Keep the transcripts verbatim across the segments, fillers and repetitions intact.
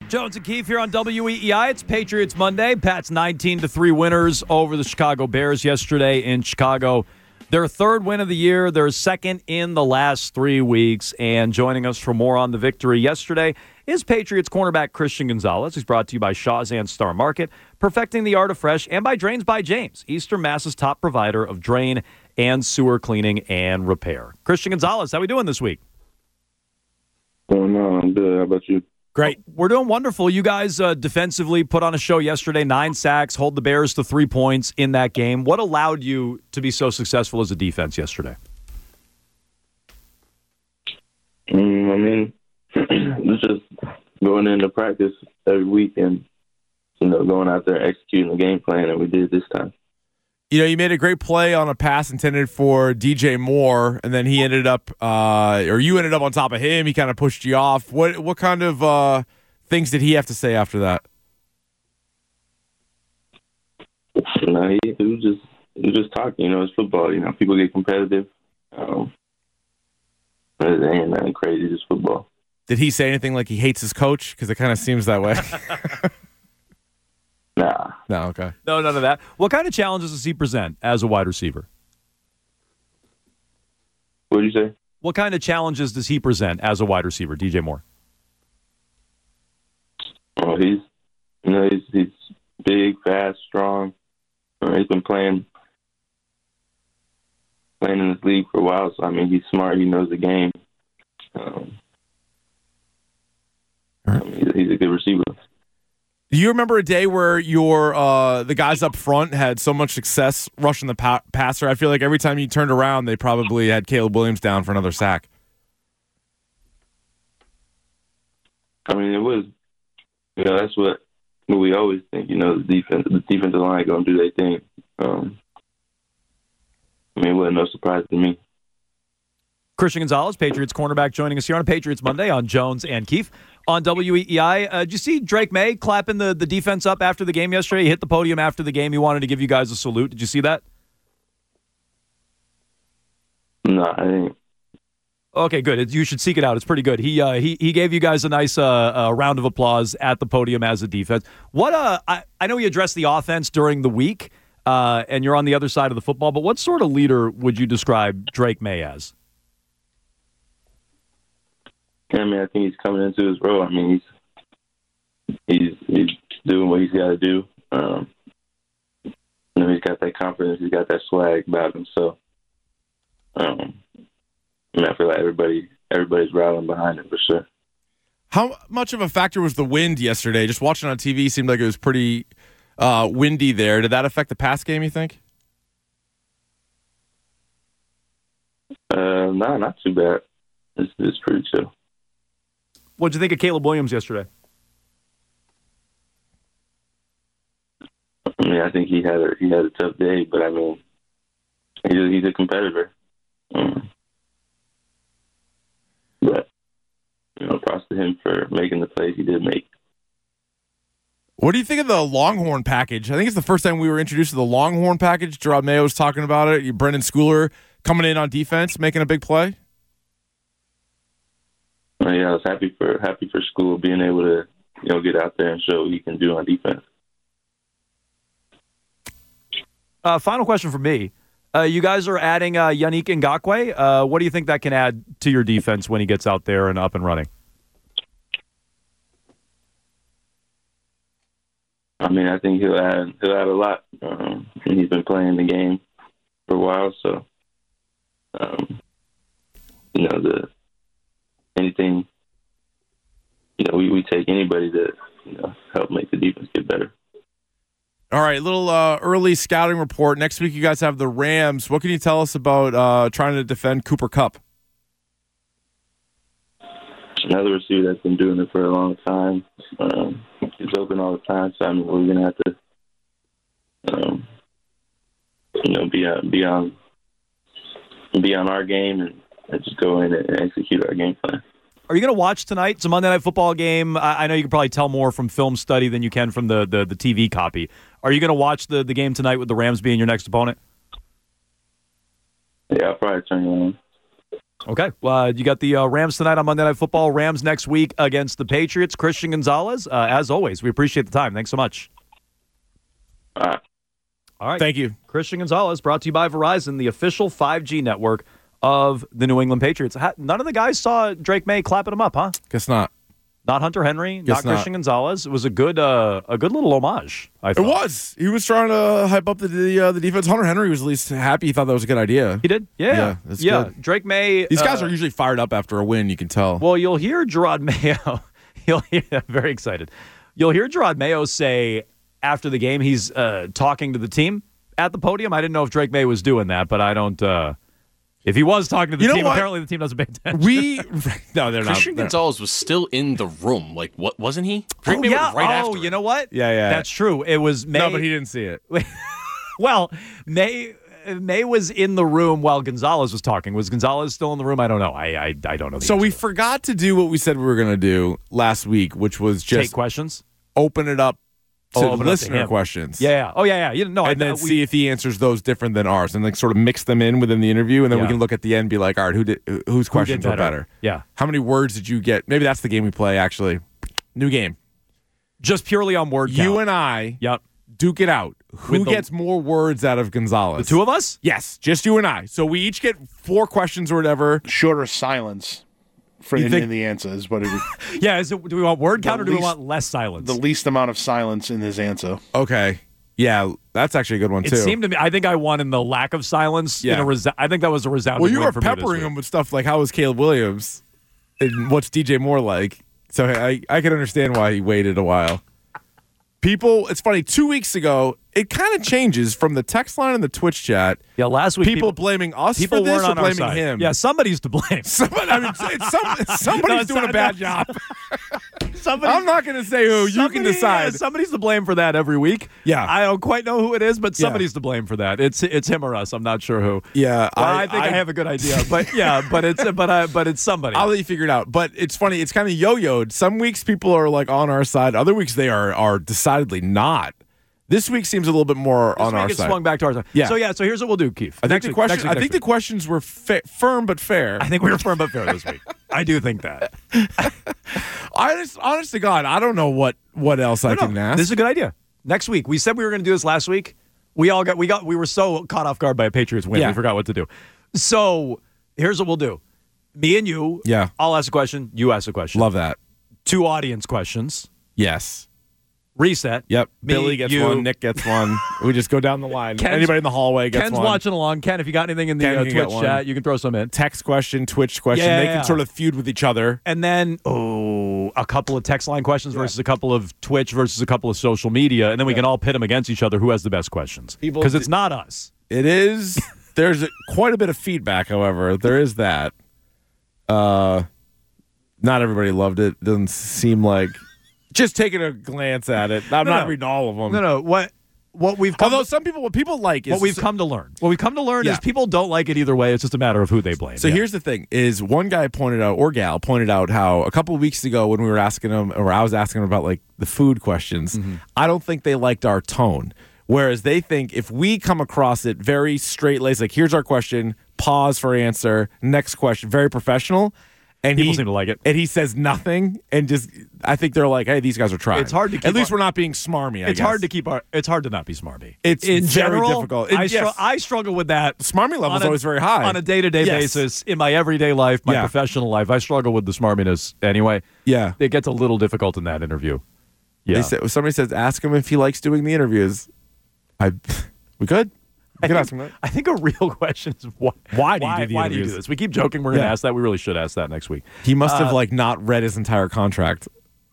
Jones and Keefe here on W E E I. It's Patriots Monday. Pats nineteen to three winners over the Chicago Bears yesterday in Chicago. Their third win of the year, their second in the last three weeks. And joining us for more on the victory yesterday is Patriots cornerback Christian Gonzalez. He's brought to you by Shaw's and Star Market, perfecting the art of fresh, and by Drains by James, Eastern Mass's top provider of drain and sewer cleaning and repair. Christian Gonzalez, how we doing this week? Oh, no, I'm good. How about you? Great. We're doing wonderful. You guys uh, defensively put on a show yesterday, nine sacks, hold the Bears to three points in that game. What allowed you to be so successful as a defense yesterday? Mm, I mean, it's just going into practice every week and, you know, going out there executing the game plan, and we did this time. You know, you made a great play on a pass intended for D J Moore, and then he ended up, uh, or you ended up on top of him. He kind of pushed you off. What what kind of uh, things did he have to say after that? No, he, he was just he was just talking. You know, it's football. You know, people get competitive. Um, but it ain't nothing crazy, just football. Did he say anything like he hates his coach? Because it kind of seems that way. Nah. No, okay. No, none of that. What kind of challenges does he present as a wide receiver? What did you say? What kind of challenges does he present as a wide receiver, D J Moore? Oh, he's you know he's he's big, fast, strong. Uh, he's been playing playing in this league for a while, so I mean he's smart. He knows the game. Um, I mean, he's, he's a good receiver. Do you remember a day where your uh, the guys up front had so much success rushing the pa- passer? I feel like every time you turned around, they probably had Caleb Williams down for another sack. I mean, it was, you know, that's what, what we always think. You know, the defense, the defensive line going to do their thing. Um, I mean, it wasn't no surprise to me. Christian Gonzalez, Patriots cornerback, joining us here on Patriots Monday on Jones and Keefe on W E E I. Uh, did you see Drake May clapping the, the defense up after the game yesterday? He hit the podium after the game. He wanted to give you guys a salute. Did you see that? No, I didn't. Okay, good. You should seek it out. It's pretty good. He uh, he he gave you guys a nice uh, uh, round of applause at the podium as a defense. What uh, I, I know he addressed the offense during the week, uh, and you're on the other side of the football, but what sort of leader would you describe Drake May as? I mean, I think he's coming into his role. I mean, he's he's he's doing what he's got to do. Um, you know, he's got that confidence. He's got that swag about him. So, um, I mean, I feel like everybody everybody's rallying behind him for sure. How much of a factor was the wind yesterday? Just watching on T V seemed like it was pretty uh, windy there. Did that affect the pass game, you think? Uh, no, not too bad. It's, it's pretty chill. What did you think of Caleb Williams yesterday? I mean, I think he had a he had a tough day, but I mean, he's a, he's a competitor. Um, but you know, props to him for making the plays he did make. What do you think of the Longhorn package? I think it's the first time we were introduced to the Longhorn package. Gerard Mayo was talking about it. Brendan Schooler coming in on defense, making a big play. Uh, yeah, I was happy for happy for school being able to, you know, get out there and show what he can do on defense. Uh, final question for me. Uh, you guys are adding uh, Yannick Ngakoue. Uh, what do you think that can add to your defense when he gets out there and up and running? I mean, I think he'll add he'll add a lot. Um, and he's been playing the game for a while, so um, you know the. Anything, you know, we, we take anybody to, you know, help make the defense get better. All right, little uh, early scouting report. Next week you guys have the Rams. What can you tell us about uh, trying to defend Cooper Kupp? Another receiver that's been doing it for a long time. Um, he's open all the time, so I mean, we're going to have to, um, you know, be on, be on, be on our game and, and just go in and execute our game plan. Are you going to watch tonight? It's a Monday Night Football game. I, I know you can probably tell more from film study than you can from the, the, the T V copy. Are you going to watch the, the game tonight with the Rams being your next opponent? Yeah, I'll probably turn it on. Okay. Uh, you got the uh, Rams tonight on Monday Night Football. Rams next week against the Patriots. Christian Gonzalez, uh, as always, we appreciate the time. Thanks so much. All right. All right. Thank you. Christian Gonzalez, brought to you by Verizon, the official five G network of the New England Patriots. Ha- None of the guys saw Drake May clapping him up, huh? Guess not. Not Hunter Henry, Guess not, not. Christian Gonzalez. It was a good, uh, a good little homage. I It thought. was. He was trying to hype up the the, uh, the defense. Hunter Henry was at least happy. He thought that was a good idea. He did. Yeah. Yeah, that's yeah. good. Drake May. These guys uh, are usually fired up after a win. You can tell. Well, you'll hear Gerard Mayo. You'll hear, very excited. You'll hear Gerard Mayo say after the game he's uh, talking to the team at the podium. I didn't know if Drake May was doing that, but I don't. Uh, if he was talking to the You know team, what? apparently the team doesn't pay attention. we no, they're Christian not. they're- Gonzalez was still in the room. Like, what wasn't he? Drake Oh, May yeah. was right oh, after. you know what? Yeah, yeah. That's true. It was May. No, but he didn't see it. Well, May May was in the room while Gonzalez was talking. Was Gonzalez still in the room? I don't know. I I, I don't know. The So we answer. forgot to do what we said we were going to do last week, which was take just questions. open it up to Oh, open it up to listener him. questions. Yeah, yeah. Oh, yeah, yeah. You know, And I, then we, see if he answers those different than ours, and like sort of mix them in within the interview, and then we Yeah. can look at the end and be like, all right, who did who- whose questions were better? Yeah. How many words did you get? Maybe that's the game we play. Actually, new game. Just purely on word count. You and I Yep. duke it out. Who With the- gets more words out of Gonzalez? The two of us? Yes, just you and I. So we each get four questions or whatever. Shorter silence for You in, think- in the answer is what it would, Yeah. Is it, do we want word count or do we least- want less silence? the least amount of silence in his answer. Okay. Yeah, that's actually a good one it too. seemed to me, I think I won in the lack of silence. Yeah. In a resa- I think that was a resounding well, you win were for me this peppering week. him with stuff like how was Caleb Williams and what's D J Moore like. So I I can understand why he waited a while. People, it's funny. Two weeks ago, it kind of changes from the text line and the Twitch chat. Yeah, last week People, people, blaming us people for this weren't or on our blaming side. him. Yeah, somebody's to blame. Somebody, I mean, it's some, somebody's No, doing a so- bad no, job. Somebody, I'm not going to say who. You can somebody- decide. yeah, somebody's to blame for that every week. Yeah. I don't quite know who it is, but Yeah. somebody's to blame for that. It's it's him or us. I'm not sure who. Yeah, Well, I, think I, have a good idea, but yeah, but it's but I, but it's somebody. I'll let you figure it out. But it's funny. It's kind of yo-yoed. Some weeks people are like on our side. Other weeks they are are decidedly not. This week seems a little bit more This on week our it side. swung back to our side. Yeah. So yeah. So here's what we'll do, Keith. I think Next the week- question. next week, I next think the week. questions were fa- firm but fair. I think we were firm but fair this week. I do think that. I just, honest to God, I don't know what what else I No, can no, ask. This is a good idea. Next week, we said we were going to do this last week. We all got we got we were so caught off guard by a Patriots win, Yeah. we forgot what to do. So here's what we'll do: me and you. Yeah. I'll ask a question. You ask a question. Love that. Two audience questions. Yes. Reset. Yep. Me, Billy gets you. one. Nick gets one. We just go down the line. Ken's- Anybody in the hallway gets Ken's one. watching along. Ken, if you got anything in the Ken uh, can get Twitch one. chat, you can throw some in. Text question, Twitch question. Yeah, they yeah, can yeah. sort of feud with each other. And then, oh, a couple of text line questions versus a couple of Twitch versus a couple of social media, and then we can all pit them against each other. Who has the best questions? People Because d- it's not us. It is. There's a, quite a bit of feedback, however. There is that. Uh, not everybody loved it. Doesn't seem like. Just taking a glance at it. I'm No, not no. reading all of them. No, no. What what we've come Although to, some people, what people like is what we've come to learn. What we've come to learn Yeah. is people don't like it either way. It's just a matter of who they blame. So Yeah. here's the thing: is one guy pointed out, or gal pointed out, how a couple of weeks ago when we were asking him, or I was asking him about like the food questions, Mm-hmm. I don't think they liked our tone. Whereas they think if we come across it very straight laced, like here's our question, pause for answer, next question, very professional, and People he seem to like it. and he says nothing, and just I think they're like, hey, these guys are trying. It's hard to keep at least our- we're not being smarmy. I It's guess. hard to keep our. It's hard to not be smarmy. It's in very general difficult. It- I, str- yes. I struggle with that. Smarmy level on is a- always very high on a day to day Yes. basis in my everyday life, my Yeah. professional life. I struggle with the smarminess anyway. Yeah. It gets a little difficult in that interview. Yeah. They said, somebody says, ask him if he likes doing the interviews. I, we could. We I could think, ask him that. I think a real question is why, Why do you do the why do you do interviews? this? We keep joking we're going to Yeah. ask that. We really should ask that next week. He must have Uh, like not read his entire contract.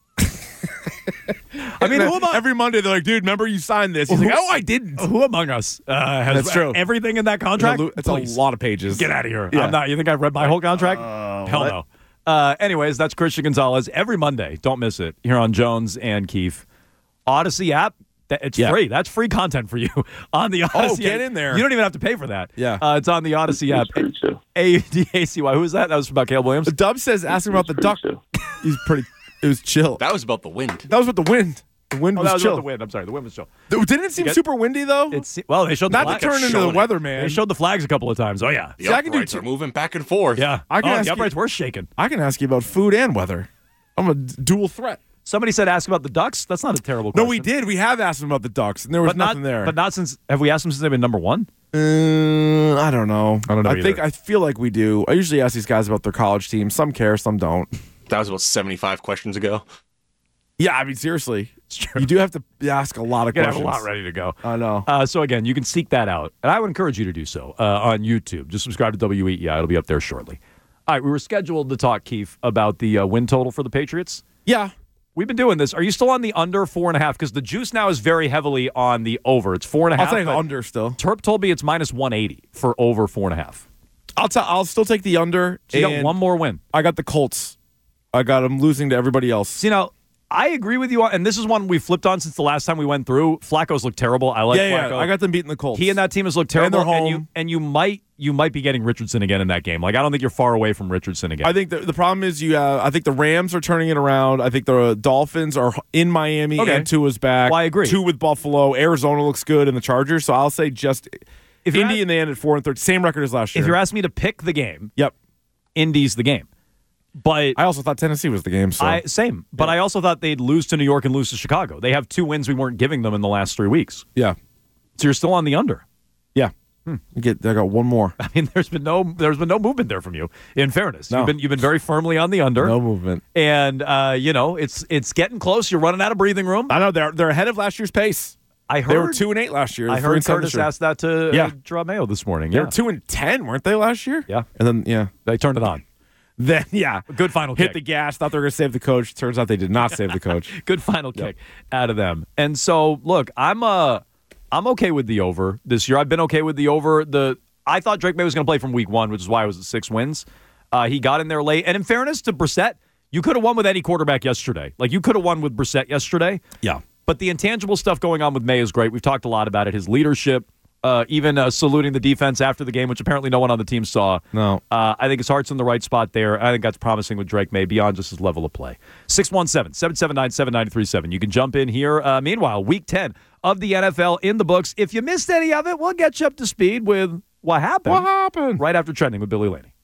I mean, who am I? Every Monday they're like, dude, remember you signed this? He's like, oh, I didn't. Who among us uh, has That's true. everything in that contract? It's Please. a lot of pages. Get out of here. Yeah. I'm not. You think I've read my whole contract? Hell what? no. Uh, anyways, that's Christian Gonzalez every Monday. Don't miss it here on Jones and Keefe. Odyssey app. that- It's Yeah. free. That's free content for you on the Odyssey get app. in there. You don't even have to pay for that. Yeah. Uh, it's on the Odyssey app. It's pretty chill. A U D A C Y. Who was that? That was about Caleb Williams. Dub says, ask him about the It's duck. pretty chill. He's pretty, it was chill. That was about the wind. That was with the wind. The wind Oh, was that was chill. about the wind. I'm sorry, the wind was chill. Th- Didn't it seem get- super windy though? It's well, they showed the Not flag. to turn into the showing it. weather, man. They showed the flags a couple of times. Oh yeah, The See, I can do uprights two- are moving back and forth. yeah. I can oh, ask the you- uprights were shaking. I can ask you about food and weather. I'm a d- dual threat. Somebody said ask about the Ducks. That's not a terrible No, question. we did. We have asked them about the Ducks, and there was but nothing not, there. But not since. Have we asked them since they've been number one? Uh, I don't know. I don't know I think either. I feel like we do. I usually ask these guys about their college team. Some care, some don't. That was about seventy-five questions ago. Yeah, I mean seriously, true. you do have to ask a lot of We're gonna have questions. a lot ready to go. I know. Uh, so again, you can seek that out, and I would encourage you to do so uh, on YouTube. Just subscribe to W E E I; it'll be up there shortly. All right, we were scheduled to talk, Keith, about the uh, win total for the Patriots. Yeah, We've been doing this. Are you still on the under four and a half? Because the juice now is very heavily on the over. It's four and a I'll half. take but under still. Terp told me it's minus one eighty for over four and a half. I'll tell. I'll still take the under. So you got and one more win. I got the Colts. I got them losing to everybody else. See, now, I agree with you, on, and this is one we flipped on since the last time we went through. Flacco's looked terrible. I like yeah, Flacco. yeah. I got them beating the Colts. He and that team has looked terrible. And they're home. you and you might you might be getting Richardson again in that game. Like I don't think you're far away from Richardson again. I think the, the problem is you. Uh, I think the Rams are turning it around. I think the Dolphins are in Miami Okay. and Tua's back. Well, I agree. Two with Buffalo. Arizona looks good, and the Chargers. So I'll say just If you're Indy at- and they ended four and thirty. Same record as last year. if you're asking me to pick the game, yep. Indy's the game. But I also thought Tennessee was the game. So I same. But I also thought they'd lose to New York and lose to Chicago. They have two wins we weren't giving them in the last three weeks. yeah, So you're still on the under. yeah. You Get. I got one more. I mean, there's been no there's been no movement there from you. In fairness, No. you've been you've been very firmly on the under. No movement. And uh, you know it's it's getting close. You're running out of breathing room. I know they're they're ahead of last year's pace. I heard They were two and eight last year. I Three heard and seven Curtis this year. asked that to Yeah. uh, Draw Mayo this morning. They Yeah, were two and ten, weren't they last year? Yeah. And then yeah, they turned it on. then yeah, Good final hit kick. the gas. Thought they were going to save the coach. Turns out they did not save the coach. Good final kick out of them. And so, look, I'm uh, I'm okay with the over this year. I've been okay with the over. The I thought Drake May was going to play from week one, which is why I was at six wins. Uh, he got in there late. And in fairness to Brissett, you could have won with any quarterback yesterday. Like, you could have won with Brissett yesterday. Yeah. But the intangible stuff going on with May is great. We've talked a lot about it. His leadership, uh, even uh, saluting the defense after the game, which apparently no one on the team saw. No. Uh, I think his heart's in the right spot there. I think that's promising with Drake May beyond just his level of play. six one seven, seven seven nine, seven nine three seven. You can jump in here. Uh, meanwhile, week ten of the N F L in the books. If you missed any of it, we'll get you up to speed with what happened. What happened? Right after Trending with Billy Laney.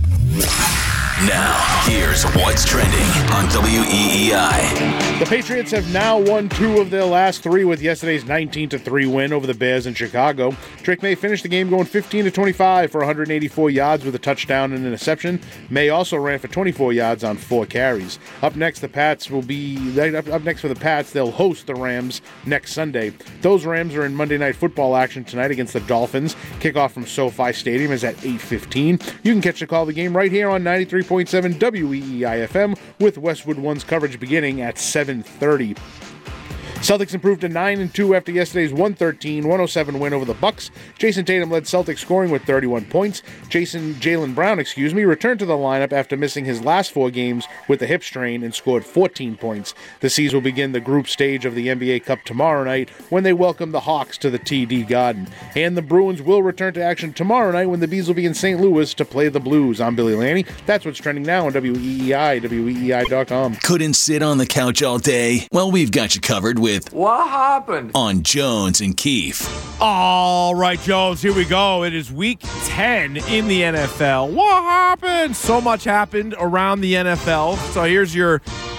Now, here's what's trending on W E E I. The Patriots have now won two of their last three with yesterday's nineteen to three win over the Bears in Chicago. Drake May finished the game going fifteen to twenty-five for one hundred eighty-four yards with a touchdown and an interception. May also ran for twenty-four yards on four carries. Up next, the Pats will be up, up next for the Pats. They'll host the Rams next Sunday. Those Rams are in Monday Night Football action tonight against the Dolphins. Kickoff from SoFi Stadium is at eight fifteen. You can catch the call of the game right here on ninety-three point seven W E E I F M with Westwood One's coverage beginning at seven thirty. Celtics improved to nine and two after yesterday's one thirteen one oh seven win over the Bucks. Jason Tatum led Celtics scoring with thirty-one points. Jason Jaylen Brown, excuse me, returned to the lineup after missing his last four games with a hip strain and scored fourteen points. The C's will begin the group stage of the N B A Cup tomorrow night when they welcome the Hawks to the T D Garden. And the Bruins will return to action tomorrow night when the Bees will be in Saint Louis to play the Blues. I'm Billy Laney. That's what's trending now on W E E I, W E E I dot com. Couldn't sit on the couch all day? Well, we've got you covered with What happened? On Jones and Keefe. All right, Jones, here we go. It is week ten in the N F L. What happened? So much happened around the N F L. So here's your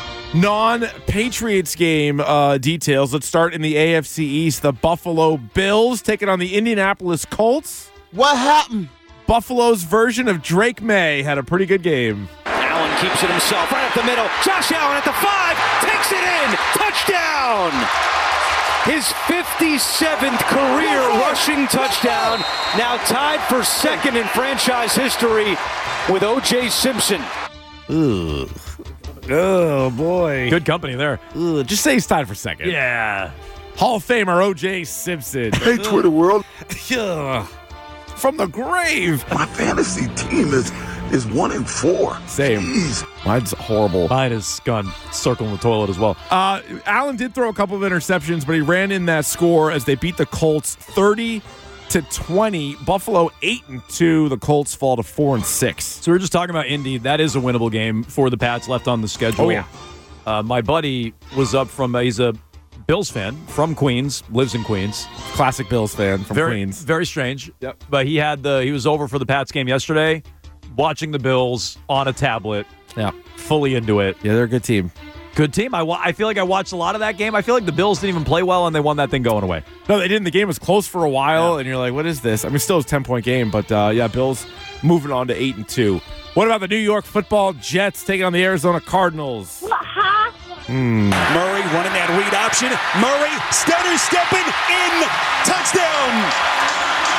non-Patriots game uh, details. Let's start in the A F C East. The Buffalo Bills taking on the Indianapolis Colts. What happened? Buffalo's version of Drake May had a pretty good game. Allen keeps it himself right up the middle. Josh Allen at the five, takes it in, touchdown! His fifty-seventh career rushing touchdown, now tied for second in franchise history with O J Simpson. Ugh. Oh, boy. Good company there. Ugh. Just say he's tied for second. Yeah. Hall of Famer O J Simpson. Hey, Twitter world. Ugh. From the grave. My fantasy team is is one and four. Same. Jeez. Mine's horrible. Mine has gone circling the toilet as well. Uh, Allen did throw a couple of interceptions, but he ran in that score as they beat the Colts thirty to twenty. Buffalo eight and two. The Colts fall to four and six. So we were just talking about Indy. That is a winnable game for the Pats left on the schedule. Oh, yeah. Uh, my buddy was up from, uh, he's a Bills fan from Queens, lives in Queens. Classic Bills fan from Very, Queens. very strange. Yep. But he had the he was over for the Pats game yesterday, watching the Bills on a tablet, Yeah. fully into it. Yeah, they're a good team. Good team. I, wa- I feel like I watched a lot of that game. I feel like the Bills didn't even play well, and they won that thing going away. No, they didn't. The game was close for a while, Yeah. and you're like, what is this? I mean, still a ten-point game, but uh, yeah, Bills moving on to eight and two. What about the New York Football Jets taking on the Arizona Cardinals? Murray running that read option. Murray stutter stepping in. Touchdown.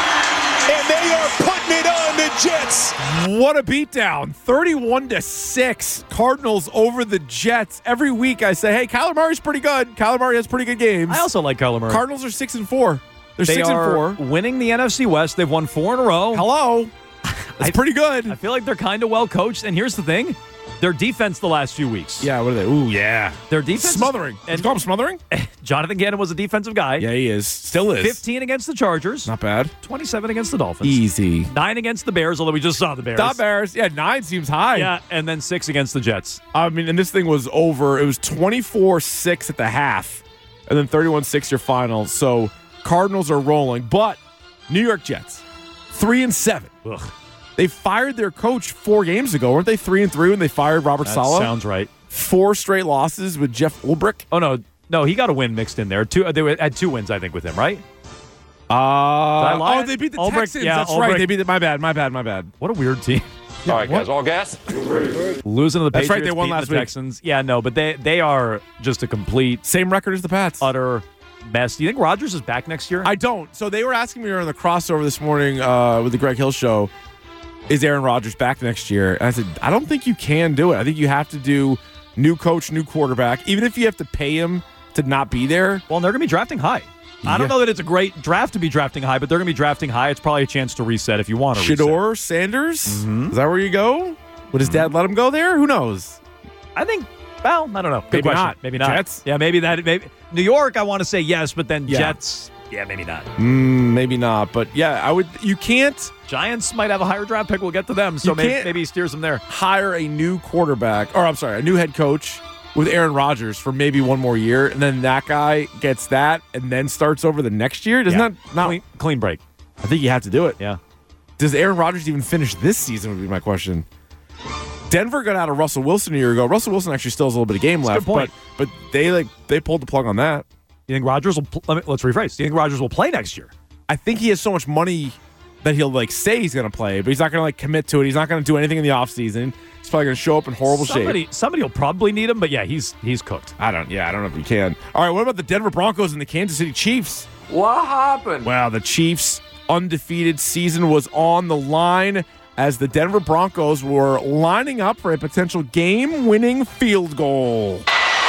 And they are putting it on the Jets. What a beatdown. thirty-one to six. Cardinals over the Jets. Every week I say, hey, Kyler Murray's pretty good. Kyler Murray has pretty good games. I also like Kyler Murray. Cardinals are six and four. They're they six are and four. winning the N F C West. They've won four in a row. Hello. That's I- pretty good. I feel like they're kind of well coached. And here's the thing. Their defense the last few weeks. Yeah, what are they? Ooh, yeah. Their defense. Smothering. And And call him smothering? Jonathan Gannon was a defensive guy. Yeah, he is. Still is. fifteen against the Chargers. Not bad. twenty-seven against the Dolphins. Easy. Nine against the Bears, although we just saw the Bears. Not Bears. Yeah, nine seems high. Yeah, and then six against the Jets. I mean, and this thing was over. It was twenty-four six at the half, and then thirty-one six your final. So Cardinals are rolling, but New York Jets, three and seven. Ugh, They fired their coach four games ago. Weren't they three and three when they fired Robert that Saleh? sounds right. Four straight losses with Jeff Ulbrich. Oh, no. No, he got a win mixed in there. Two. They were, had two wins, I think, with him, right? Uh, I lie? oh, they beat the Ulbrich- Texans. yeah, That's Ulbrich- right. They beat the, my bad, my bad, my bad. What a weird team. All right, guys, all gas? Losing to the That's Patriots, right, they won beating last the week. Texans. Yeah, no, but they they are just a complete, Same record as the Pats. utter mess. Do you think Rodgers is back next year? I don't. So they were asking me on the crossover this morning uh, with the Greg Hill show, is Aaron Rodgers back next year? And I said, I don't think you can do it. I think you have to do new coach, new quarterback, even if you have to pay him to not be there. well, they're going to be drafting high. I don't Yeah. know that it's a great draft to be drafting high, but they're going to be drafting high. It's probably a chance to reset if you want to reset. Shador Sanders? Mm-hmm. Is that where you go? Would his dad let him go there? Who knows? I think, well, I don't know. Good Maybe question. not. Maybe not. Jets? Yeah, maybe that. Maybe New York, I want to say yes, but then Yeah. Jets, yeah, maybe not. Mm, maybe not. But yeah, I would. You can't Giants might have a higher draft pick. We'll get to them, so You maybe, can't- maybe he steers them there. hire a new quarterback, or I'm sorry, a new head coach with Aaron Rodgers for maybe one more year, and then that guy gets that and then starts over the next year. Doesn't Yeah. that not? Clean, clean break. I think you have to do it. Yeah. Does Aaron Rodgers even finish this season would be my question. Denver got out of Russell Wilson a year ago. Russell Wilson actually still has a little bit of game That's a left, good point. but but they like they pulled the plug on that. You think Rodgers will? Pl- let me, let's rephrase. Do you think Rodgers will play next year? I think he has so much money that he'll like say he's going to play, but he's not going to like commit to it. He's not going to do anything in the offseason. He's probably going to show up in horrible somebody, shape. Somebody will probably need him, but yeah, he's he's cooked. I don't. Yeah, I don't know if you can. All right, what about the Denver Broncos and the Kansas City Chiefs? What happened? Wow, the Chiefs' undefeated season was on the line as the Denver Broncos were lining up for a potential game-winning field goal.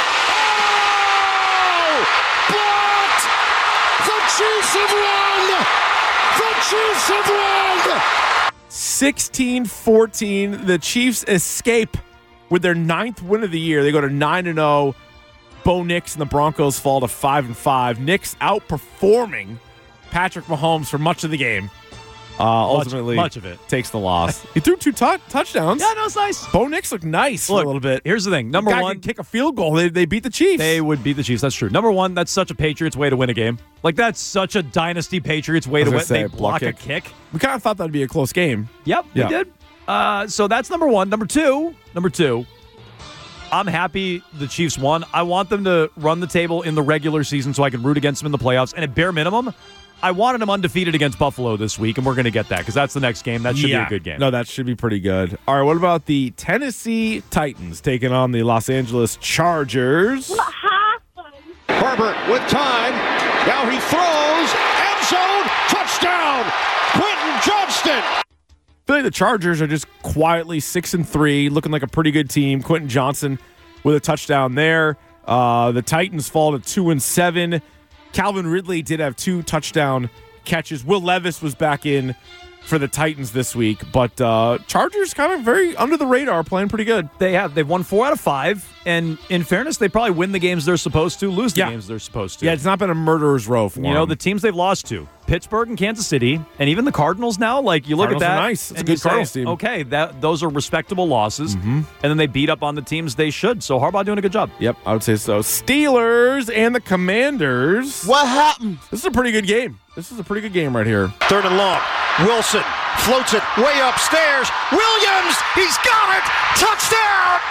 Blocked! The Chiefs have won! The Chiefs have won! sixteen fourteen, the Chiefs escape with their ninth win of the year. They go to nine and oh. Bo Nix and the Broncos fall to five and five. Nix outperforming Patrick Mahomes for much of the game. Uh, Much- ultimately, much of it. takes the loss. He threw two tou- touchdowns. Yeah, no, it's nice. Bo Nix looked nice for Look, a little bit. Here's the thing. Number Guy one, could kick a field goal. They, they beat the Chiefs. they would beat the Chiefs. That's true. Number one, that's such a Patriots way to win a game. Like that's such a dynasty Patriots way I to was win. gonna say, They block block a kick. we kind of thought that'd be a close game. Yep, Yeah. we did. Uh, so that's number one. Number two, number two. I'm happy the Chiefs won. I want them to run the table in the regular season so I can root against them in the playoffs. And at bare minimum, I wanted them undefeated against Buffalo this week, and we're going to get that because that's the next game. That should Yeah. be a good game. No, that should be pretty good. All right, what about the Tennessee Titans taking on the Los Angeles Chargers? Herbert with time. Now he throws. End zone. Touchdown. Quentin Johnston. I feel like the Chargers are just quietly six and three, looking like a pretty good team. Quentin Johnson with a touchdown there. Uh, the Titans fall to two and seven. Calvin Ridley did have two touchdown catches. Will Levis was back in for the Titans this week, but uh, Chargers kind of very under the radar, playing pretty good. They have. They've won four out of five, and in fairness, they probably win the games they're supposed to, lose the Yeah. games they're supposed to. Yeah, it's not been a murderer's row for You know, them. the teams they've lost to, Pittsburgh and Kansas City, and even the Cardinals now, like, you look Cardinals at are that. nice. It's a and good you say, Cardinals team. Okay, that those are respectable losses, mm-hmm. and then they beat up on the teams they should. So Harbaugh doing a good job. Yep, I would say so. Steelers and the Commanders. What happened? This is a pretty good game. This is a pretty good game right here. Third and long. Wilson floats it way upstairs. Williams, he's got it. Touchdown.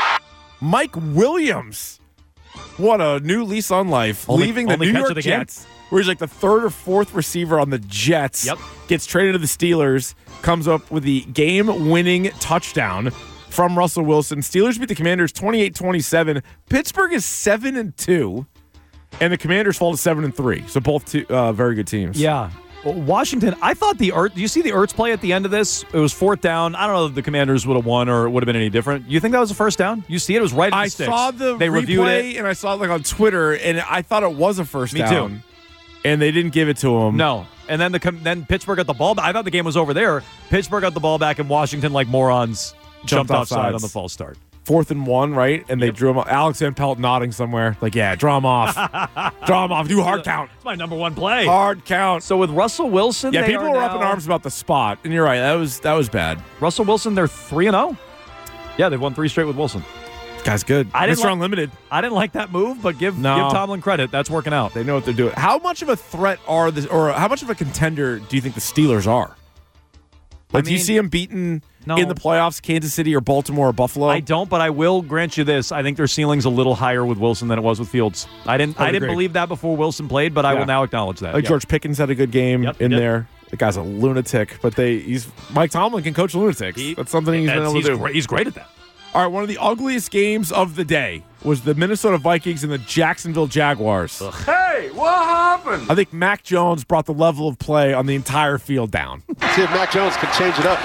Mike Williams. What a new lease on life. Only- Leaving the only New catch York of the game. Jets, where he's like the third or fourth receiver on the Jets. Yep. Gets traded to the Steelers, comes up with the game-winning touchdown from Russell Wilson. Steelers beat the Commanders twenty-eight twenty-seven. Pittsburgh is seven and two, and the Commanders fall to seven and three. So both two, uh, very good teams. Yeah. Well, Washington, I thought the Ertz, do you see the Ertz play at the end of this? It was fourth down. I don't know if the Commanders would have won or it would have been any different. You think that was a first down? You see it? It was right at the I sticks. saw the they replay, reviewed it. and I saw it like on Twitter, and I thought it was a first Me down. too. And they didn't give it to him. No. And then the then Pittsburgh got the ball back. I thought the game was over there. Pittsburgh got the ball back, and Washington, like morons, jumped, Jumped off offside sides. on the false start. Fourth and one, right? And they drew him off. Alex Van Pelt nodding somewhere. Like, yeah, draw him off. draw him off. Do hard count. It's my number one play. Hard count. So with Russell Wilson, Yeah, they people are were up now- in arms about the spot. And you're right. That was that was bad. Russell Wilson, they're three and zero. Yeah, they've won three straight with Wilson. This guy's good. I didn't Mister like- Unlimited. I didn't like that move, but give No. give Tomlin credit. That's working out. They know what they're doing. How much of a threat are the, or how much of a contender do you think the Steelers are? Like, I do you mean, see them beating no. in the playoffs, Kansas City or Baltimore or Buffalo? I don't, but I will grant you this. I think their ceiling's a little higher with Wilson than it was with Fields. I didn't I I, would didn't agree. believe that before Wilson played, but I Yeah. will now acknowledge that. Like Yep. George Pickens had a good game Yep, in yep. there. The guy's a lunatic, but they he's Mike Tomlin can coach lunatics. He- That's something he's been That's- able he's to do. Great, he's great at that. All right, one of the ugliest games of the day was the Minnesota Vikings and the Jacksonville Jaguars. Hey, what happened? I think Mac Jones brought the level of play on the entire field down. See if Mac Jones can change it up.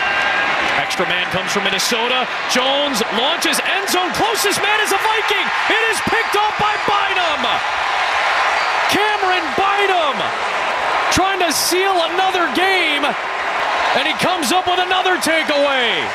Extra man comes from Minnesota. Jones launches end zone. Closest man is a Viking. It is picked up by Bynum. Cameron Bynum trying to seal another game, and he comes up with another takeaway.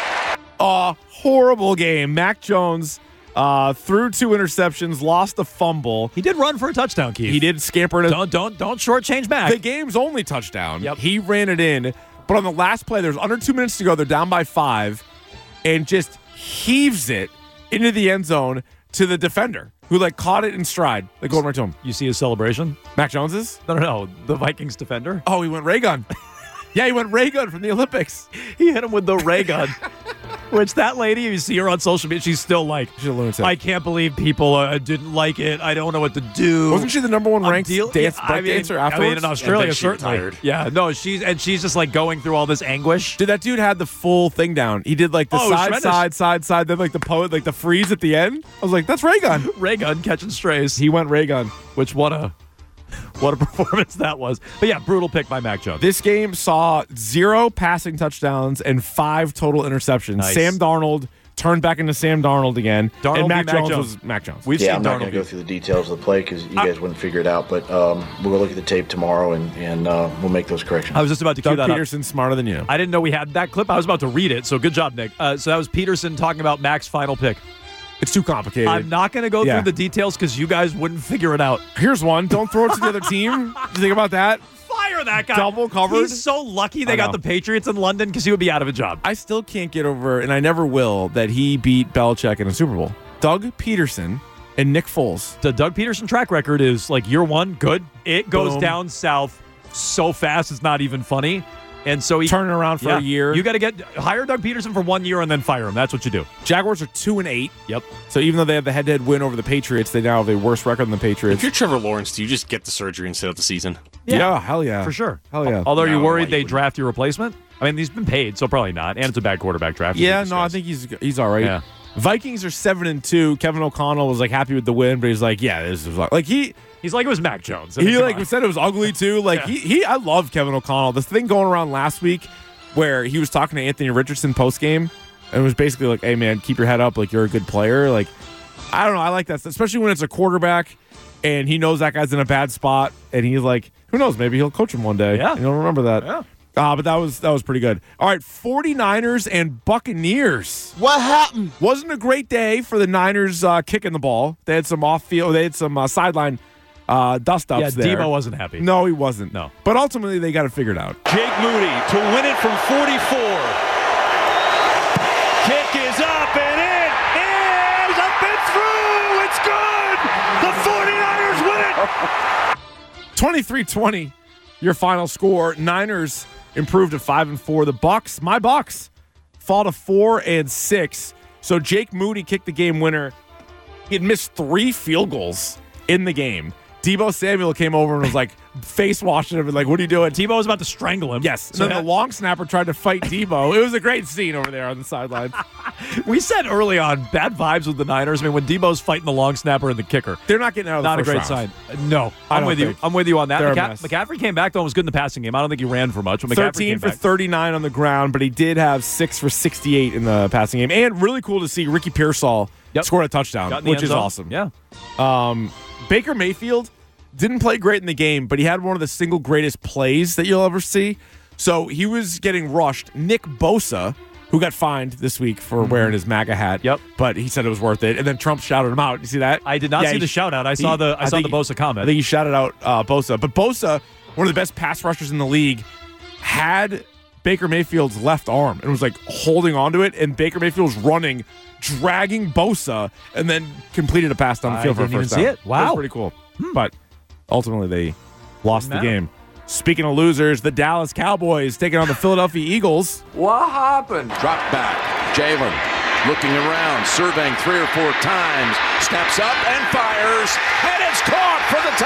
A horrible game. Mac Jones uh, threw two interceptions, lost a fumble. He did run for a touchdown, Keith. He did scamper. Don't don't don't shortchange Mac. The game's only touchdown. Yep. He ran it in, but on the last play, there's under two minutes to go. They're down by five, and just heaves it into the end zone to the defender, who like caught it in stride, like going right to him. You see his celebration? Mac Jones's? No, no, no. The Vikings defender. Oh, he went ray gun. Yeah, he went ray gun from the Olympics. He hit him with the ray gun. Which that lady, you see her on social media, she's still like, She's a lunatic. I can't believe people uh, didn't like it. I don't know what to do. Wasn't she the number one I'm ranked deal- dance Yeah, break I mean, dancer I afterwards? mean, in Australia, think she certainly. retired. Yeah, no, she's and she's just like going through all this anguish. Dude, that dude had the full thing down. He did like the Oh, it was side, tremendous. side, side, side, then like the poet, like the freeze at the end. I was like, that's ray gun. Ray gun catching strays. He went ray gun. Which what a what a performance that was. But yeah, brutal pick by Mac Jones. This game saw zero passing touchdowns and five total interceptions. Nice. Sam Darnold turned back into Sam Darnold again. Darnold and Mac beat Mac Jones, Jones. was Mac Jones. We've Yeah, seen I'm not Darnold going to go be- through the details of the play because you guys wouldn't figure it out. But um, we'll look at the tape tomorrow and, and uh, we'll make those corrections. I was just about to cue Doug that up. Peterson's smarter than you. I didn't know we had that clip. I was about to read it, so good job, Nick. Uh, so that was Peterson talking about Mac's final pick. It's too complicated. I'm not going to go Yeah. through the details because you guys wouldn't figure it out. Here's one. Don't throw it to the other team. Did you think about that? Fire that guy. Double covered? He's so lucky they I got know. the Patriots in London because he would be out of a job. I still can't get over, and I never will, that he beat Belichick in a Super Bowl. Doug Peterson and Nick Foles. The Doug Peterson track record is like year one, good. It goes Boom. down south so fast it's not even funny. And so he Turning around for yeah, a year. You got to get hire Doug Peterson for one year and then fire him. That's what you do. Jaguars are two and eight. Yep. So even though they have the head-to-head win over the Patriots, they now have a worse record than the If Patriots. you're Trevor Lawrence, do you just get the surgery and sit out the season? Yeah. Yeah. hell yeah. For sure. Hell yeah. Although No, you're worried why they you draft your replacement. I mean, he's been paid, so probably not. And it's a bad quarterback draft. as we Yeah, no, I discussed. think he's he's all right. Yeah. Vikings are seven and two. Kevin O'Connell was like happy with the win, but he's like, yeah, this is like, like he he's like it was Mac Jones. I mean, he come like on. said it was ugly too. Like Yeah. he he I love Kevin O'Connell. This thing going around last week where he was talking to Anthony Richardson post game and was basically like, hey man, keep your head up, like you're a good player. Like I don't know, I like that, especially when it's a quarterback and he knows that guy's in a bad spot and he's like, who knows, maybe he'll coach him one day. Yeah. And he'll remember that. Yeah. Uh, but that was that was pretty good. All right, 49ers and Buccaneers. What happened? Wasn't a great day for the Niners uh, kicking the ball. They had some off-field, they had some uh, sideline uh, dust-ups Yeah, there. Debo wasn't happy. No, he wasn't. No. But ultimately, they got it figured out. Jake Moody to win it from forty-four. Kick is up and it is up and through. It's good. The 49ers win it. twenty-three twenty, your final score. Niners improved to five and four. The Bucks, my Bucks, fall to four and six. So Jake Moody kicked the game winner. He had missed three field goals in the game. Debo Samuel came over and was like face washing him and like, what are you doing? Tebow was about to strangle him. Yes. So So then that- the long snapper tried to fight Debo. It was a great scene over there on the sideline. we said early on, bad vibes with the Niners. I mean, when Debo's fighting the long snapper and the kicker, They're not getting out of the not a first great round. sign. No, I I'm don't with you. think. I'm with you on that. They're a McCa- mess. McCaffrey came back though and was good in the passing game. I don't think he ran for much. But McCaffrey thirteen came for back. thirty-nine on the ground, but he did have six for sixty-eight in the passing game. And really cool to see Ricky Pearsall Yep. score a touchdown, Got in the which end is zone. awesome. Yeah. Um, Baker Mayfield didn't play great in the game, but he had one of the single greatest plays that you'll ever see. So he was getting rushed. Nick Bosa, who got fined this week for wearing his MAGA hat, Yep. but he said it was worth it. And then Trump shouted him out. You see that? I did not Yeah, see he- the shout out. I saw he- the I, saw think the Bosa comment. I think he shouted out uh, Bosa. But Bosa, one of the best pass rushers in the league, had Baker Mayfield's left arm and was like holding onto it. And Baker Mayfield was running, dragging Bosa, and then completed a pass down the I field for a didn't first even down. see it. Wow. That was pretty cool. But ultimately, they lost the Didn't matter. game. Speaking of losers, the Dallas Cowboys taking on the Philadelphia Eagles. What happened? Drop back. Jalen looking around, surveying three or four times, steps up and fires, and it's caught for the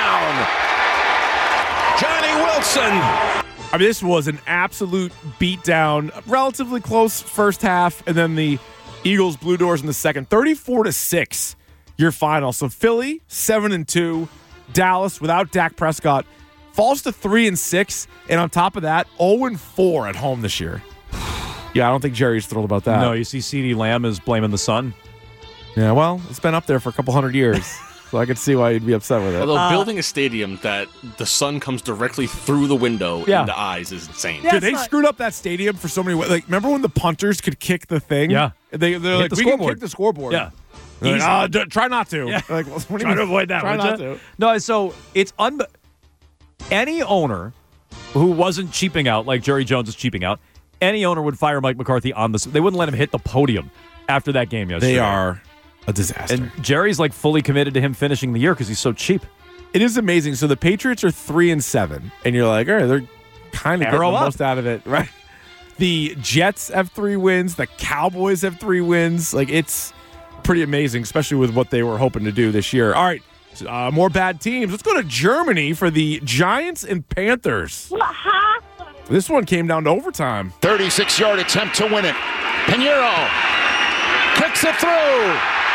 touchdown. Johnny Wilson. I mean, this was an absolute beatdown. Relatively close first half, and then the Eagles blew doors in the second. thirty-four to six, your final. So Philly, seven and two. Dallas, without Dak Prescott, falls to three and six. And on top of that, oh and four at home this year. Yeah, I don't think Jerry's thrilled about that. No, you see CeeDee Lamb is blaming the sun. Yeah, well, it's been up there for a couple hundred years. So I could see why you'd be upset with it. Although Uh, building a stadium that the sun comes directly through the window Yeah. into eyes is insane. Yeah. Dude, they not- screwed up that stadium for so many ways. Like, remember when the punters could kick the thing? Yeah. They, they're Hit like, the we scoreboard. can kick the scoreboard. Yeah. They're like, Easy. "Ah, d- try not to. Yeah. Like, well, what do you Try mean? to avoid that. Try would not ya? to. No, so it's un. Any owner who wasn't cheaping out like Jerry Jones is cheaping out, any owner would fire Mike McCarthy on this. They wouldn't let him hit the podium after that game yesterday. They are a disaster. And Jerry's like fully committed to him finishing the year because he's so cheap. It is amazing. So the Patriots are three and seven, and you're like, all right, they're kind of getting the Arrow up. most out of it, right? The Jets have three wins. The Cowboys have three wins. Like, it's pretty amazing, especially with what they were hoping to do this year. All right, uh, more bad teams. Let's go to Germany for the Giants and Panthers. This one came down to overtime. thirty-six yard attempt to win it. Pinheiro kicks it through.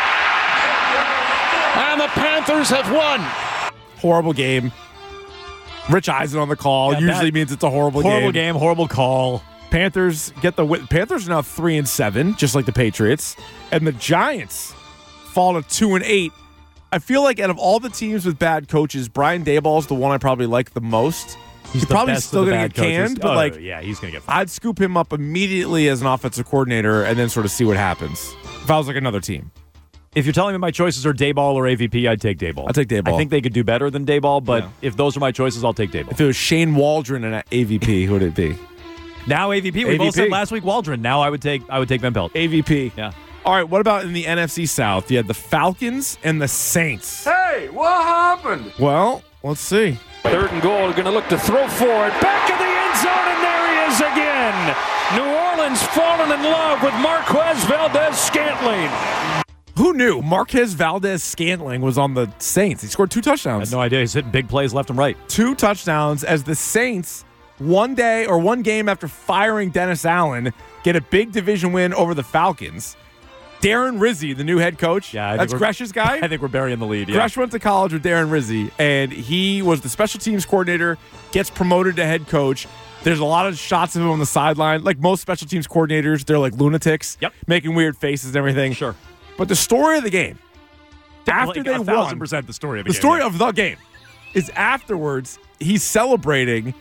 And the Panthers have won. Horrible game. Rich Eisen on the call Yeah, usually that- means it's a horrible, Horrible game. game, horrible call. Panthers get the win. Panthers are now three and seven, just like the Patriots, and the Giants fall to two and eight. I feel like out of all the teams with bad coaches, Brian Daboll is the one I probably like the most. He's, the probably best of still the going to bad get canned, coaches. but Oh, like, yeah, he's going to get. I'd scoop him up immediately as an offensive coordinator and then sort of see what happens. If I was like another team, If you're telling me my choices are Dayball or A V P, I'd take Dayball. I'd take Daboll. I think they could do better than Dayball, but Yeah. if those are my choices, I'll take Dayball. if it was Shane Waldron and A V P, who would it be? Now A V P. We A V P. both said last week Waldron. Now I would take I would take Van Pelt. A V P. Yeah. All right, what about in the N F C South? You had the Falcons and the Saints. Hey, what happened? Well, let's see. Third and goal, going to look to throw for it. Back in the end zone, and there he is again. New Orleans falling in love with Marquez Valdez-Scantling. Who knew Marquez Valdez-Scantling was on the Saints? He scored two I touchdowns. had no idea. He's hitting big plays left and right. Two touchdowns as the Saints, one day or one game after firing Dennis Allen, get a big division win over the Falcons. Darren Rizzi, the new head coach. Yeah, I think that's we're- Gresh's guy. I think we're burying the lead. Yeah. Gresh went to college with Darren Rizzi, and he was the special teams coordinator, gets promoted to head coach. There's a lot of shots of him on the sideline. Like most special teams coordinators, they're like lunatics, Yep. making weird faces and everything. Sure. But the story of the game, after Like they a won, thousand percent the story of the, the game, story yeah. of the game is afterwards, he's celebrating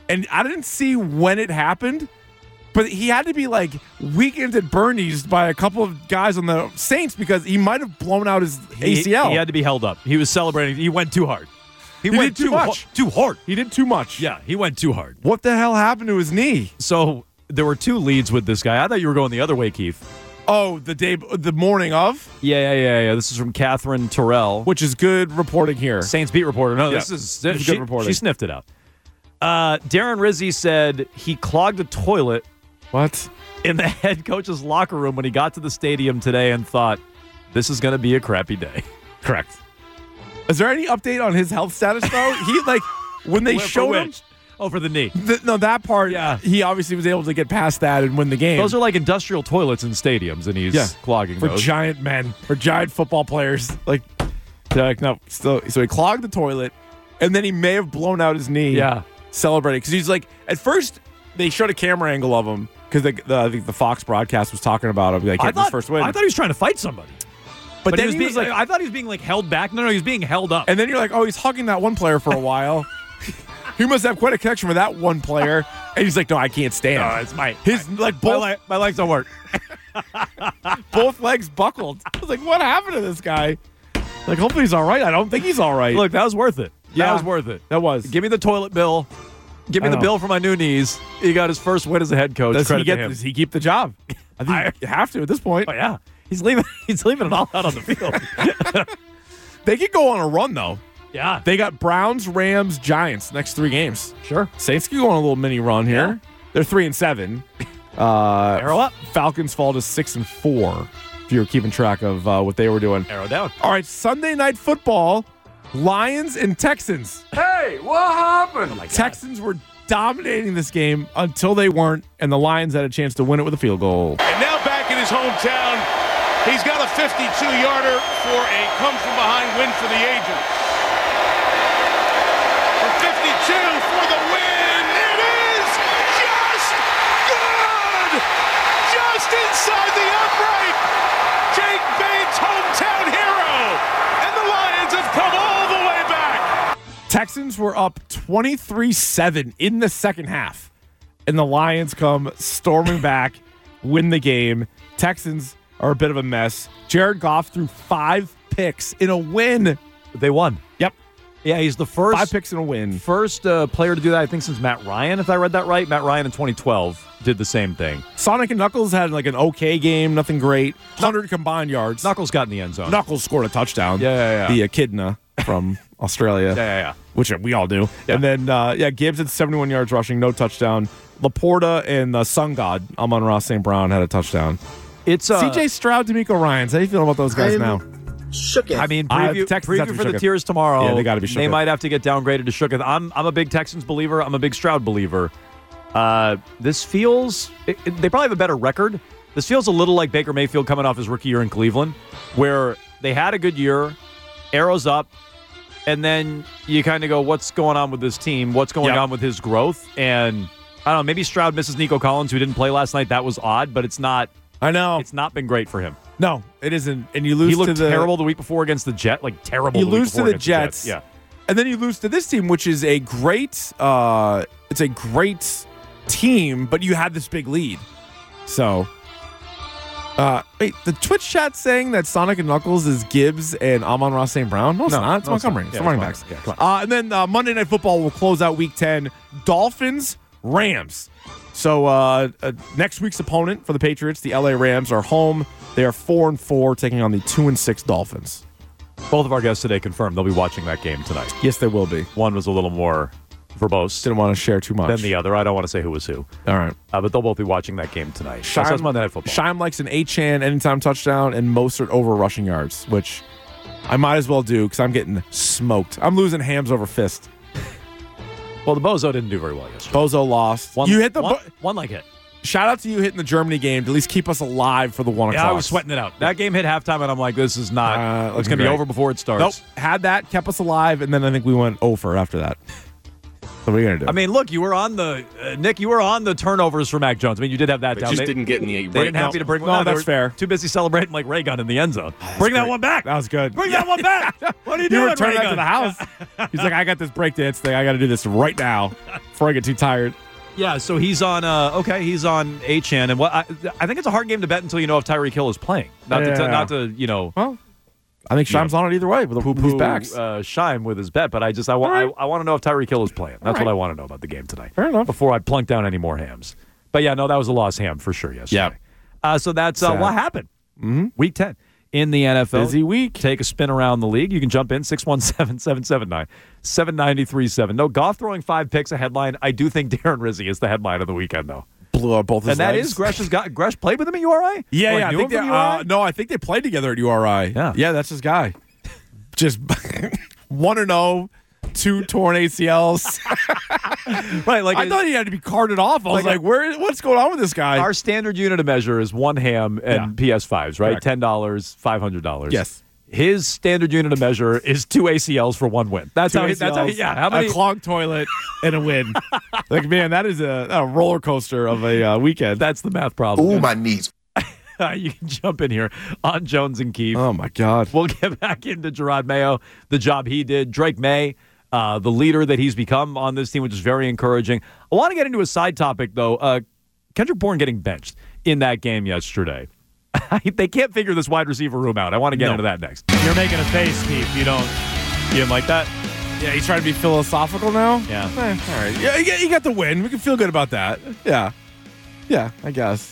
and I didn't see when it happened, but he had to be like weekend at Bernie's by a couple of guys on the Saints because he might have blown out his A C L. He, he had to be held up. He was celebrating. He went too hard. He, he went did too, too much. Ho- too hard. He did too much. Yeah, he went too hard. What the hell happened to his knee? So there were two leads with this guy. I thought you were going the other way, Keith. Oh, the day, the morning of? Yeah, yeah, yeah, yeah. This is from Catherine Terrell. Which is good reporting here. Saints beat reporter. No, Yeah, this is this is she, good reporting. She sniffed it out. Uh, Darren Rizzi said he clogged a toilet. What? In the head coach's locker room when he got to the stadium today and thought, this is going to be a crappy day. Correct. Is there any update on his health status, though? He, like, when they For showed him. which? Oh, for the knee. The, no, that part, Yeah. he obviously was able to get past that and win the game. Those are like industrial toilets in stadiums, and he's Yeah. clogging for those. giant men, for giant football players. Like, they're like, no. Still, so he clogged the toilet, and then he may have blown out his knee. Yeah. Celebrating. Because he's like, at first, they showed a camera angle of him because the, the, I think the Fox broadcast was talking about him. Like, I his thought, first win. I thought he was trying to fight somebody. but, But then he was, he being, was like, I thought he was being like held back. No, no, he was being held up. and then you're like, oh, he's hugging that one player for a while. He must have quite a connection with that one player. And he's like, no, I can't stand. No, it's my His, like, my, both, le- my legs don't work. both legs buckled. I was like, what happened to this guy? Like, hopefully he's all right. I don't think he's all right. Look, that was worth it. Yeah. That was worth it. That was. Give me the toilet bill. Give me I the know. bill for my new knees. He got his first win as a head coach. Does Credit he get? to him. Does he keep the job? I think I- you have to at this point. Oh yeah, he's leaving. He's leaving it all out on the field. They could go on a run though. Yeah, They got Browns, Rams, Giants next three games. sure. Saints could go on a little mini run here. Yeah. They're three and seven. Uh, Arrow up, Falcons fall to six and four. If you're keeping track of uh, what they were doing. arrow down. All right, Sunday night football. Lions and Texans. Hey, what happened? Oh my God. Texans were dominating this game until they weren't, and the Lions had a chance to win it with a field goal. And now back in his hometown, he's got a fifty-two-yarder for a come-from-behind win for the Agents. For fifty-two for the win. It is just good! Just inside the upright. Jake Bates, hometown hero. And the Lions have come all the way back. Texans were up twenty-three seven in the second half, and the Lions come storming back, win the game. Texans are a bit of a mess. Jared Goff threw five picks in a win. They won. Yep. Yeah, he's the first Five picks in a win. first uh, player to do that. I think since Matt Ryan, if I read that right. Matt Ryan in twenty twelve did the same thing. Sonic and Knuckles had like an okay game, nothing great. one hundred combined yards. Knuckles got in the end zone. Knuckles scored a touchdown. Yeah, yeah, yeah. The echidna from Australia. Yeah, yeah, yeah. Which we all do. Yeah. And then, uh, yeah, Gibbs had seventy-one yards rushing, no touchdown. Laporta and the Sun God, Amon-Ra Saint Brown, had a touchdown. It's uh, C J Stroud, D'Amico Ryans. How you feeling about those guys I'm now? Shook it. I mean, Uh, preview, Texans have preview to be for the shooketh. Tiers tomorrow. Yeah, they gotta be They shooketh. might have to get downgraded to shooketh. I'm I'm a big Texans believer. I'm a big Stroud believer. Uh, this feels it, it- they probably have a better record. This feels a little like Baker Mayfield coming off his rookie year in Cleveland, where they had a good year, arrows up, and then you kind of go, "What's going on with this team? What's going Yep. on with his growth?" And I don't know. Maybe Stroud misses Nico Collins, who didn't play last night. That was odd, but it's not. I know. It's not been great for him. No, it isn't. And you lose He looked to the terrible the week before against the Jet, like terrible. You the week lose to before the against Jets. Yeah. And then you lose to this team, which is a great uh it's a great team, but you had this big lead. So uh wait, the Twitch chat saying that Sonic and Knuckles is Gibbs and Amon-Ra Saint Brown? No, it's No, not. It's no, it's Montgomery. not. It's Yeah, the running it's backs. Montgomery. Yeah, come Uh, and then uh, Monday Night Football will close out Week ten. Dolphins, Rams. So uh, uh, next week's opponent for the Patriots, the L A Rams, are home. They are four and four, taking on the two and six Dolphins. Both of our guests today confirmed they'll be watching that game tonight. Yes, they will be. One was a little more verbose Didn't want to share too much. than the other. I don't want to say who was who, All right. uh, but they'll both be watching that game tonight. So that's Monday Night Football. Shime likes an eight-chan anytime touchdown and Mostert over rushing yards, which I might as well do because I'm getting smoked. I'm losing hams over fist. Well, the Bozo didn't do very well yesterday. Bozo lost. One, you hit the one, bu- one like hit. shout out to you hitting the Germany game to at least keep us alive for the one Yeah, o'clock. I was sweating it out. That game hit halftime, and I'm like, this is not. Uh, it's looking going to be great. over before it starts. Nope. Had that, kept us alive, and then I think we went over after that. What are you going to do? I mean, look, you were on the uh, Nick. You were on the turnovers for Mac Jones. I mean, you did have that But down. just They, didn't get in the they didn't have you to bring. No, one. They that's were fair. Too busy celebrating like Ray Gun in the end zone. Bring that great. one back. That was good. Bring that one back. What are you You doing, returned Ray that to Gun? the house. He's like, I got this breakdance thing. I got to do this right now before I get too tired. Yeah, so he's on. Uh, okay, he's on H N, and what I, I think it's a hard game to bet until you know if Tyreek Hill is playing. Not Yeah. to, not to you know. Well, I think Shime's on it either way with the poo-poo, who's backs. Uh, Shime with his bet, but I just I, wa- right. I, I want to know if Tyreek Hill is playing. That's right. what I want to know about the game tonight. Fair enough. Before I plunk down any more hams. But yeah, no, that was a lost ham for sure yesterday. Yeah. Uh, so that's uh, Sad. what happened. Mm-hmm. Week ten in the N F L. Busy week. Take a spin around the league. You can jump in six one seven, seven seven nine, seven nine three seven. No, Goff throwing five picks a headline. I do think Darren Rizzi is the headline of the weekend, though. Blew up both his And that legs. is Gresh's got Gresh played with him at U R I? Yeah, Or yeah. I knew think him they, from U R I? uh, no, I think they played together at U R I. Yeah. Yeah, that's his guy. Just one and zero, two torn A C Ls. Right, like I a- thought he had to be carted off. I was Like like, a- where? What's going on with this guy? Our standard unit of measure is one ham and Yeah. P S fives, right? Correct. ten dollars, five hundred dollars. Yes. His standard unit of measure is two A C Ls for one win. That's Two how. He, that's how. He, A C Ls, yeah. How many? A clogged toilet and a win. Like, man, that is a, a roller coaster of a uh, weekend. That's the math problem. Ooh, my knees. You can jump in here on Jones and Keefe. Oh my God. We'll get back into Gerard Mayo, the job he did. Drake May, uh, the leader that he's become on this team, which is very encouraging. I want to get into a side topic, though. Uh, Kendrick Bourne getting benched in that game yesterday. They can't figure this wide receiver room out. I want to get No. into that next. You're making a face, Keith. You don't. You didn't like that? Yeah, he's trying to be philosophical now. Yeah. Eh, all right. Yeah, you got, you got the win. We can feel good about that. Yeah. Yeah, I guess.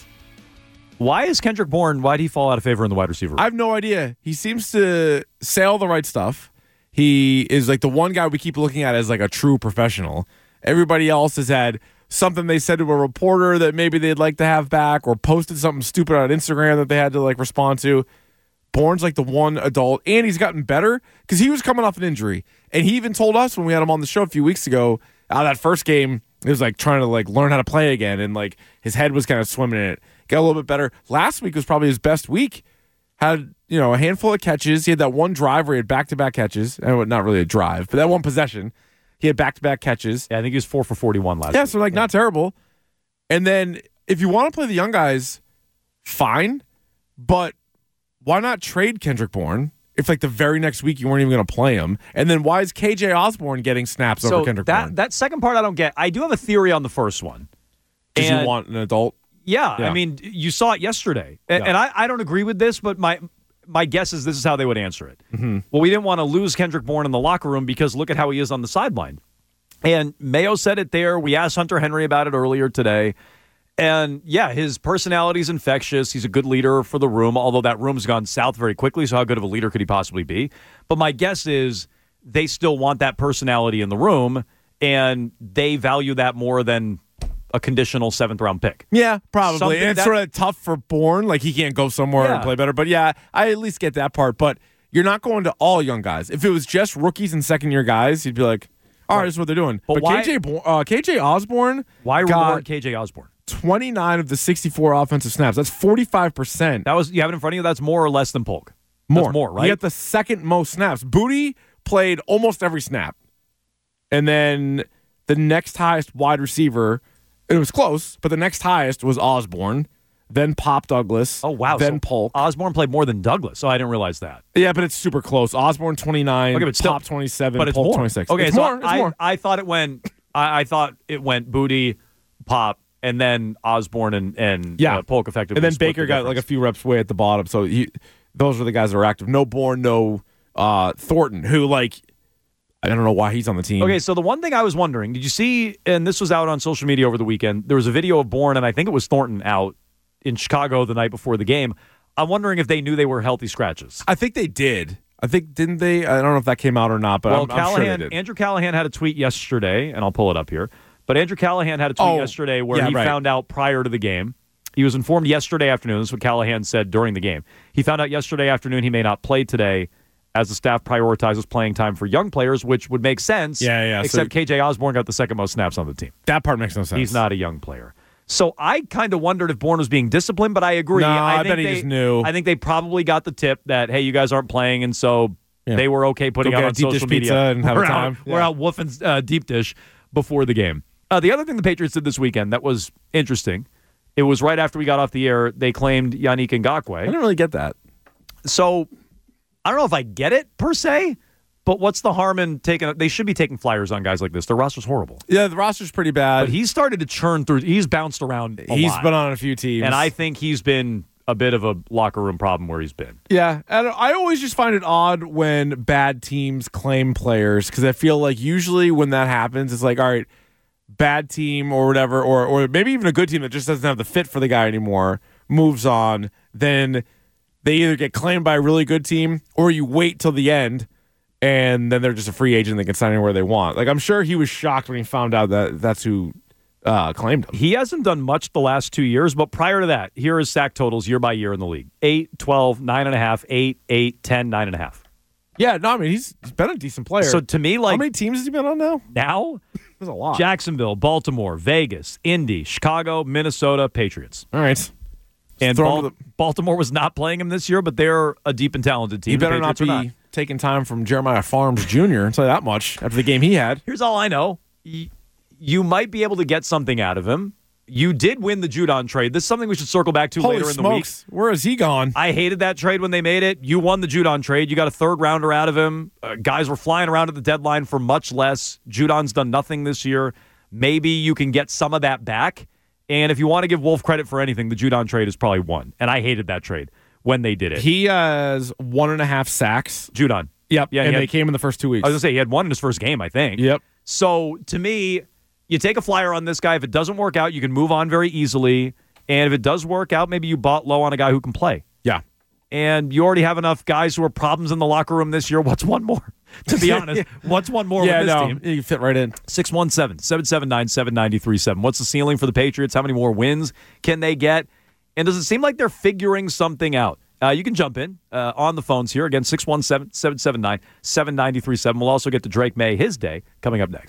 Why is Kendrick Bourne, why did he fall out of favor in the wide receiver room? I have no idea. He seems to say all the right stuff. He is like the one guy we keep looking at as like a true professional. Everybody else has had something they said to a reporter that maybe they'd like to have back, or posted something stupid on Instagram that they had to like respond to. Bourne's like the one adult, and he's gotten better because he was coming off an injury. And he even told us when we had him on the show a few weeks ago, out of that first game, he was like trying to like learn how to play again, and like his head was kind of swimming in it. Got a little bit better. Last week was probably his best week. Had, you know, a handful of catches. He had that one drive where he had back-to-back catches. And not really a drive, but that one possession. He had back-to-back catches. Yeah, I think he was four for forty-one last Yeah, week. so like not terrible. And then if you want to play the young guys, fine. But why not trade Kendrick Bourne if like the very next week you weren't even going to play him? And then why is K J Osborne getting snaps So over Kendrick that, Bourne? that second part I don't get. I do have a theory on the first one. Because you And- want an adult? Yeah, Yeah. I mean, you saw it yesterday. And, Yeah. and I, I don't agree with this, but my my guess is this is how they would answer it. Mm-hmm. Well, we didn't want to lose Kendrick Bourne in the locker room because look at how he is on the sideline. And Mayo said it there. We asked Hunter Henry about it earlier today. And yeah, his personality is infectious. He's a good leader for the room, although that room's gone south very quickly. So how good of a leader could he possibly be? But my guess is they still want that personality in the room, and they value that more than a conditional seventh round pick. Yeah, probably. Something And it's that- sort of tough for Bourne. Like, he can't go somewhere Yeah. and play better. But yeah, I at least get that part. But you're not going to all young guys. If it was just rookies and second year guys, you'd be like, all right, this is what they're doing. But But, why- K J Bo- uh, K J Osborne Why got reward K J Osborne? twenty-nine of the sixty-four offensive snaps. That's forty-five percent. That was you have it in front of you. That's more or less than Polk. More. That's more, right? He had the second most snaps. Booty played almost every snap. And then the next highest wide receiver, it was close, but the next highest was Osborne, then Pop Douglas. Oh wow! Then so Polk. Osborne played more than Douglas. Oh, I didn't realize that. Yeah, but it's super close. Osborne twenty-nine, Okay, but still- Pop twenty-seven, But it's Polk more. twenty-six. Okay, it's so more. It's I, more. I thought it went. I, I thought it went Booty, Pop, and then Osborne and and Yeah. uh, Polk effectively. And then split Baker the got like a difference. few reps way at the bottom. So he, those were the guys that were active. No Bourne, no uh, Thornton, who like I don't know why he's on the team. Okay, so the one thing I was wondering, did you see? And this was out on social media over the weekend. There was a video of Bourne, and I think it was Thornton out in Chicago the night before the game. I'm wondering if they knew they were healthy scratches. I think they did. I think didn't they? I don't know if that came out or not, but well, I'm, I'm sure Callahan, they did. Andrew Callahan had a tweet yesterday, and I'll pull it up here. But Andrew Callahan had a tweet Oh, yesterday where yeah, he right. found out prior to the game. He was informed yesterday afternoon. This is what Callahan said during the game. He found out yesterday afternoon he may not play today as the staff prioritizes playing time for young players, which would make sense. Yeah, yeah, Except so- K J Osborne got the second most snaps on the team. That part makes no sense. He's not a young player. So I kind of wondered if Bourne was being disciplined, but I agree. No, I think bet he they, just knew. I think they probably got the tip that, hey, you guys aren't playing, and so Yeah. they were okay putting Go out get a on deep dish social media. pizza and have a we're time. Out, We're Yeah. out woofing uh, deep dish. before the game. Uh, the other thing the Patriots did this weekend that was interesting, it was right after we got off the air, they claimed Yannick Ngakoue. I didn't really get that. So I don't know if I get it per se, but what's the harm in taking – they should be taking flyers on guys like this. Their roster's horrible. Yeah, the roster's pretty bad. But he's started to churn through – he's bounced around a He's lot. been on a few teams. And I think he's been a bit of a locker room problem where he's been. Yeah, and I always just find it odd when bad teams claim players because I feel like usually when that happens, it's like, all right, bad team or whatever, or or maybe even a good team that just doesn't have the fit for the guy anymore, moves on, then they either get claimed by a really good team or you wait till the end and then they're just a free agent. They can sign anywhere they want. Like, I'm sure he was shocked when he found out that that's who uh, claimed him. He hasn't done much the last two years, but prior to that, here are his sack totals year by year in the league. eight, twelve, nine point five, eight, eight, ten, nine point five. Yeah, no, I mean, he's, he's been a decent player. So to me, like... How many teams has he been on now? Now? There's a lot. Jacksonville, Baltimore, Vegas, Indy, Chicago, Minnesota, Patriots. All right. And throw him Bal- to the- Baltimore was not playing him this year, but they're a deep and talented team. He better The not Patriots be are not. taking time from Jeremiah Farms Junior I'll tell you that much after the game he had. Here's all I know. Y- You might be able to get something out of him. You did win the Judon trade. This is something we should circle back to Holy later in smokes. the week. Where has he gone? I hated that trade when they made it. You won the Judon trade. You got a third rounder out of him. Uh, guys were flying around at the deadline for much less. Judon's done nothing this year. Maybe you can get some of that back. And if you want to give Wolf credit for anything, the Judon trade is probably one. And I hated that trade when they did it. He has one and a half sacks. Judon. Yep. Yeah, and he had- they came in the first two weeks. I was going to say, he had one in his first game, I think. Yep. So, to me, you take a flyer on this guy. If it doesn't work out, you can move on very easily. And if it does work out, maybe you bought low on a guy who can play. Yeah. And you already have enough guys who are problems in the locker room this year. What's one more? To be honest, what's one more yeah, with this no, team? You fit right in. six one seven, seven seven nine, seven nine three seven. What's the ceiling for the Patriots? How many more wins can they get? And does it seem like they're figuring something out? Uh, you can jump in uh, on the phones here. Again, six one seven, seven seven nine, seven nine three seven. We'll also get to Drake May, his day, coming up next.